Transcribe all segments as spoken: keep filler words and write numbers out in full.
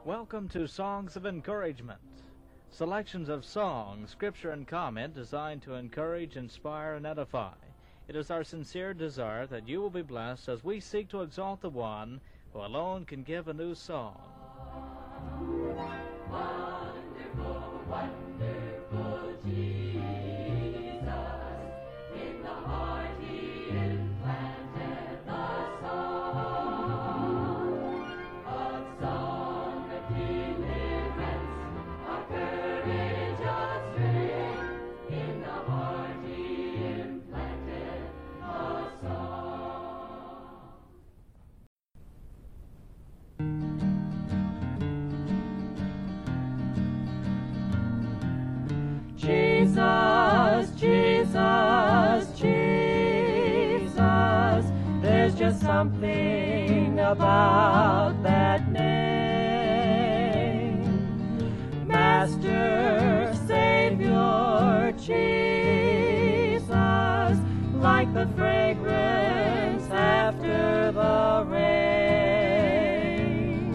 Welcome to Songs of Encouragement. Selections of songs, scripture, and comment designed to encourage, inspire, and edify. It is our sincere desire that you will be blessed as we seek to exalt the one who alone can give a new song. Wonderful, wonderful Jesus, in the heart he implanted the song, a song of deliverance, of courage, of strength, in the heart he implanted a song. Jesus, Jesus, Jesus, there's just something about that name. Master, Savior, Jesus, like the fragrance after the rain.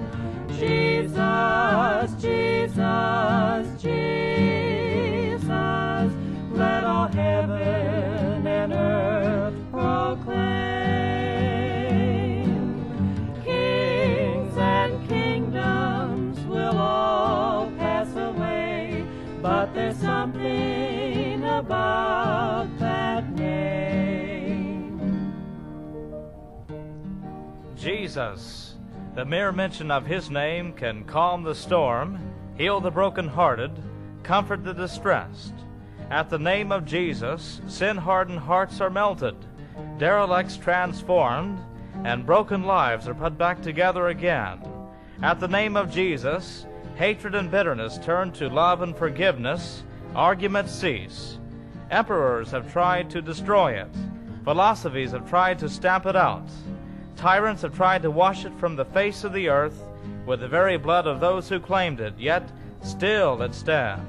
Jesus, Jesus, Jesus, let all heaven and earth proclaim. Kings and kingdoms will all pass away, but there's something about that name. Jesus. The mere mention of his name can calm the storm, heal the brokenhearted, comfort the distressed. At the name of Jesus, sin-hardened hearts are melted, derelicts transformed, and broken lives are put back together again. At the name of Jesus, hatred and bitterness turn to love and forgiveness, arguments cease. Emperors have tried to destroy it. Philosophies have tried to stamp it out. Tyrants have tried to wash it from the face of the earth with the very blood of those who claimed it, yet still it stands.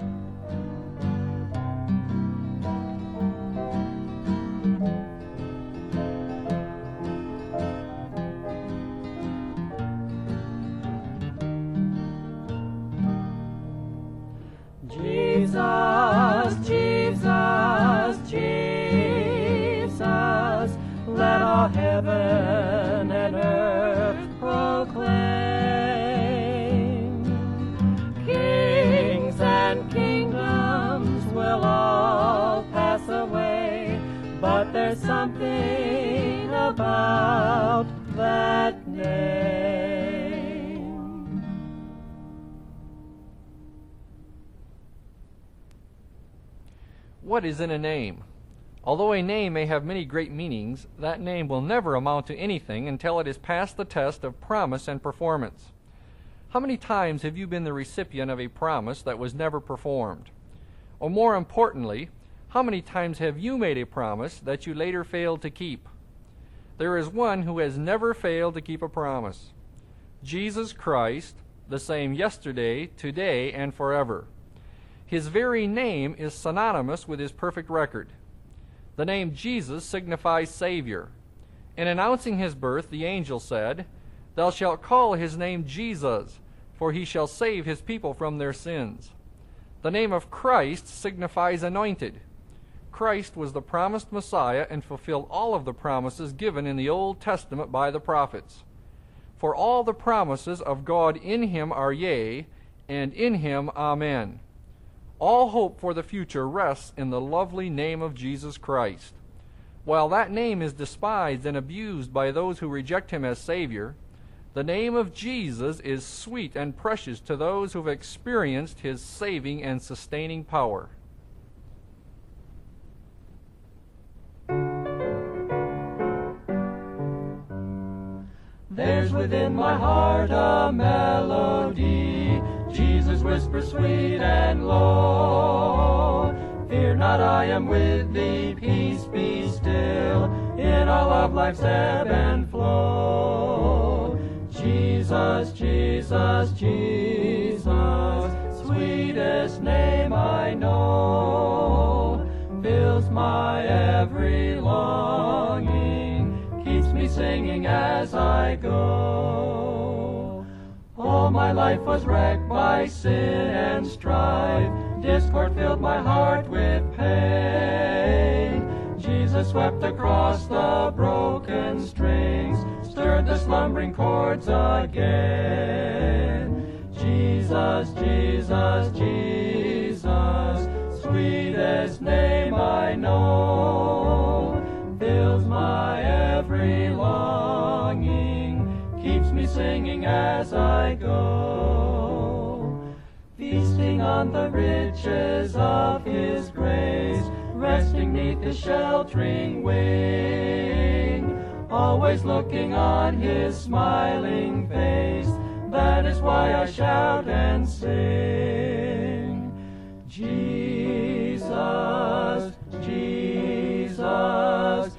Jesus, Jesus, Jesus, let all heaven and earth proclaim. Kings and kingdoms will all pass away, but there's something about that name. What is in a name? Although a name may have many great meanings, that name will never amount to anything until it has passed the test of promise and performance. How many times have you been the recipient of a promise that was never performed? Or more importantly, how many times have you made a promise that you later failed to keep? There is one who has never failed to keep a promise. Jesus Christ, the same yesterday, today, and forever. His very name is synonymous with his perfect record. The name Jesus signifies Savior. In announcing his birth, the angel said, "Thou shalt call his name Jesus, for he shall save his people from their sins." The name of Christ signifies anointed. Christ was the promised Messiah and fulfilled all of the promises given in the Old Testament by the prophets. For all the promises of God in him are yea, and in him amen. All hope for the future rests in the lovely name of Jesus Christ. While that name is despised and abused by those who reject him as Savior, the name of Jesus is sweet and precious to those who have experienced his saving and sustaining power. There's within my heart a melody, Jesus whispers sweet and low. Fear not, I am with thee, peace be still, in all of life's ebb and flow. Jesus, Jesus, Jesus, sweetest name I know, fills my every longing, keeps me singing as I go. Oh, my my life was wrecked by sin and strife. Discord filled my heart with pain. Jesus wept across the broken strings, stirred the slumbering chords again. Jesus, Jesus, Jesus, sweetest name I know, fills my every longing, keeps me singing as I go. Feasting on the riches of His grace, resting neath His sheltering wing, always looking on His smiling face, that is why I shout and sing. Jesus, Jesus,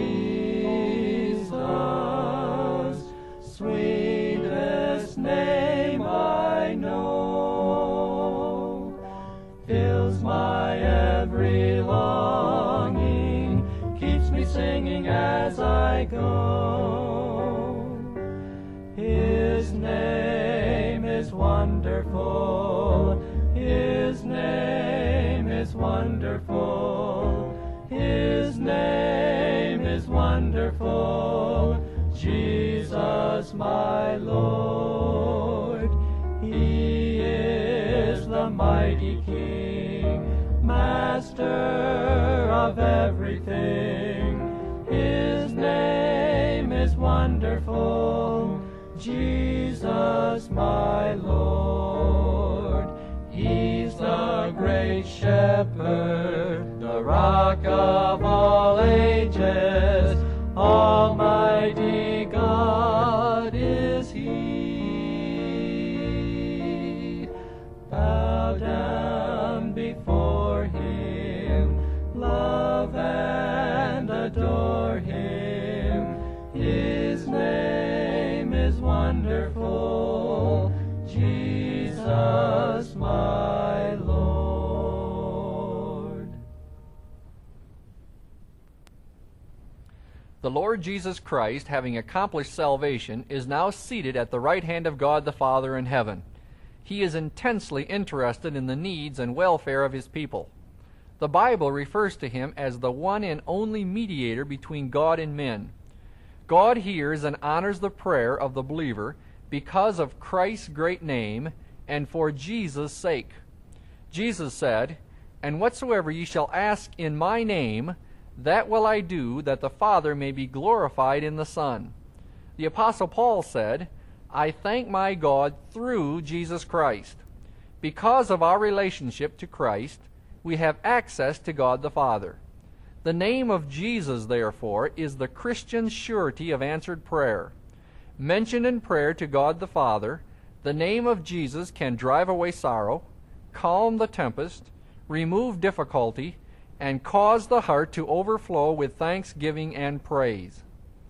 Jesus, sweetest name I know, fills my every longing, keeps me singing as I go. His name is wonderful, His name is wonderful, His name is wonderful, Jesus my Lord. He is the mighty King, Master of everything. His name is wonderful, Jesus my Lord. He's the great shepherd, the rock of all ages, Almighty God is He. Bow down before Him, love and adore Him. His name is wonderful, Jesus my Lord. The Lord Jesus Christ, having accomplished salvation, is now seated at the right hand of God the Father in heaven. He is intensely interested in the needs and welfare of His people. The Bible refers to Him as the one and only mediator between God and men. God hears and honors the prayer of the believer because of Christ's great name and for Jesus' sake. Jesus said, "And whatsoever ye shall ask in my name, that will I do, that the Father may be glorified in the Son." The Apostle Paul said, "I thank my God through Jesus Christ." Because of our relationship to Christ, we have access to God the Father. The name of Jesus, therefore, is the Christian's surety of answered prayer. Mentioned in prayer to God the Father, the name of Jesus can drive away sorrow, calm the tempest, remove difficulty, and cause the heart to overflow with thanksgiving and praise.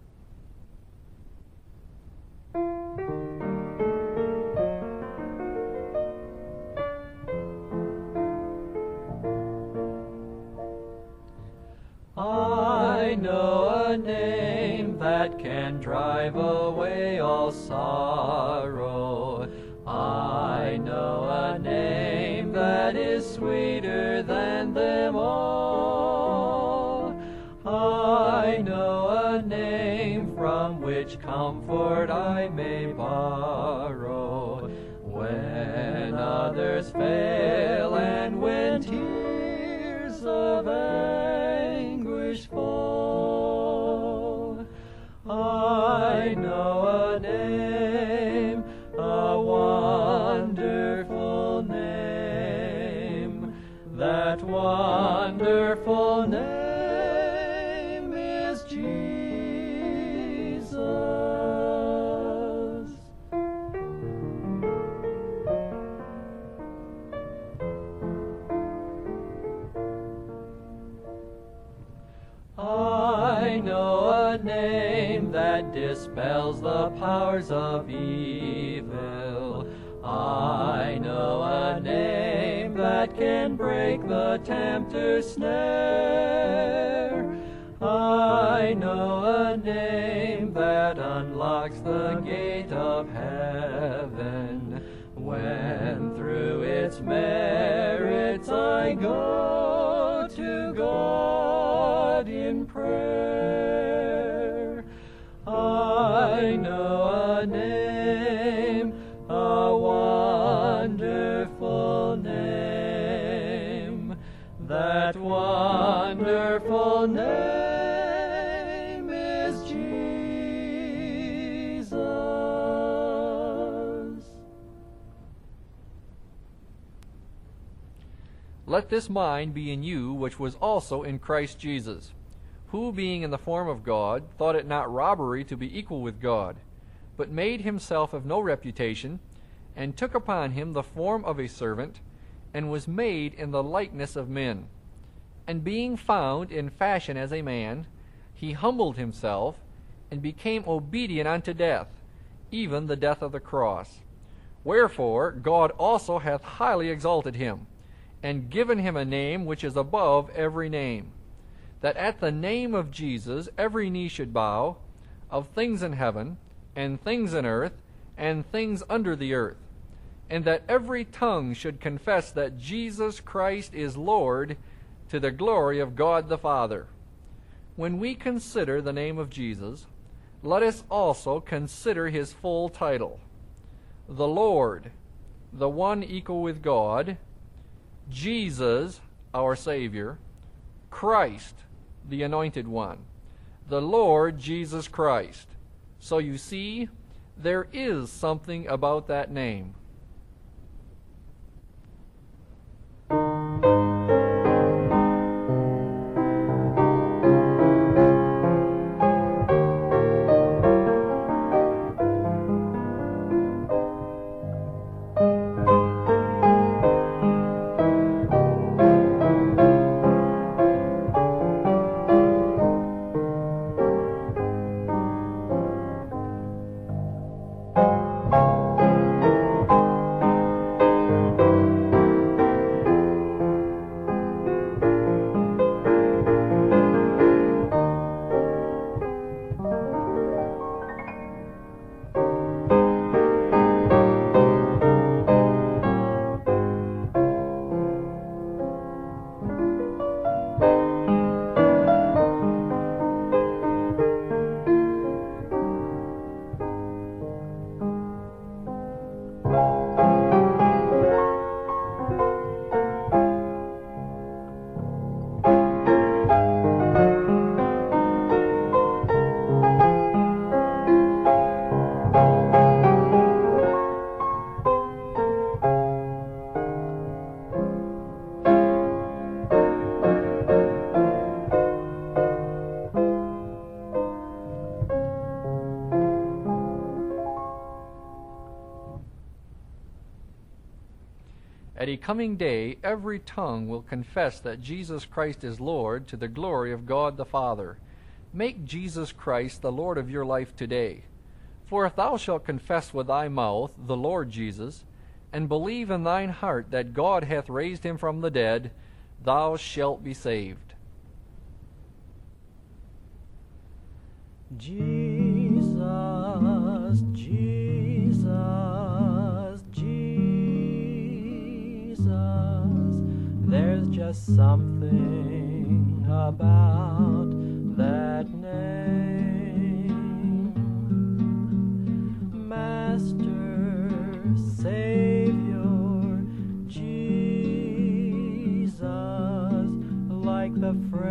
I know a name that can drive away all sorrow. I know a name that is sweeter than them all. I know a name from which comfort I may borrow when others fail and when tears of anguish fall. I know a name, a wonderful name. That wonderful name is Jesus. I know a name that dispels the powers of evil. I know a name that can break the tempter's snare. I know a name that unlocks the gate of heaven. merits I go to God in prayer. I know a name, a wonderful name, that wonderful name is Jesus. Let this mind be in you, which was also in Christ Jesus, who, being in the form of God, thought it not robbery to be equal with God, but made himself of no reputation, and took upon him the form of a servant, and was made in the likeness of men. And being found in fashion as a man, he humbled himself, and became obedient unto death, even the death of the cross. Wherefore God also hath highly exalted him, and given him a name which is above every name, that at the name of Jesus every knee should bow, of things in heaven, and things in earth, and things under the earth, and that every tongue should confess that Jesus Christ is Lord, to the glory of God the Father. When we consider the name of Jesus, let us also consider his full title: the Lord, the one equal with God; Jesus, our Savior; Christ, the Anointed One; the Lord Jesus Christ. So you see, there is something about that name. At a coming day, every tongue will confess that Jesus Christ is Lord, to the glory of God the Father. Make Jesus Christ the Lord of your life today. For if thou shalt confess with thy mouth the Lord Jesus, and believe in thine heart that God hath raised him from the dead, thou shalt be saved. Jesus, Jesus, Jesus, there's just something about that name. Master, Savior, Jesus, like the